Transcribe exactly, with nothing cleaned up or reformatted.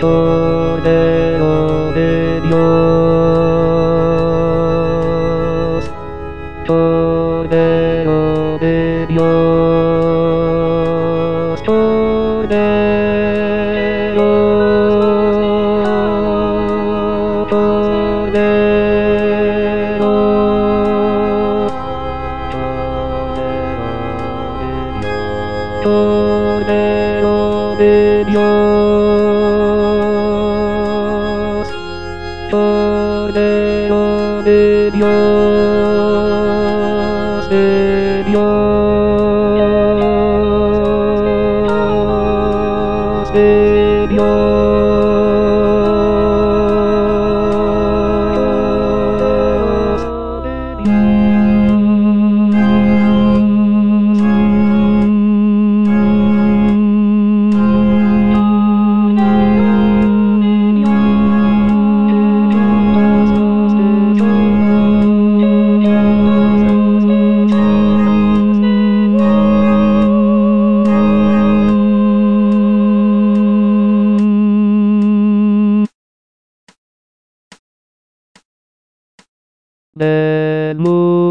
Cordero de Dios, Cordero de Dios, Cordero, Cordero, Cordero de Dios, Cordero de Dios, de Dios, de Dios, de del mundo.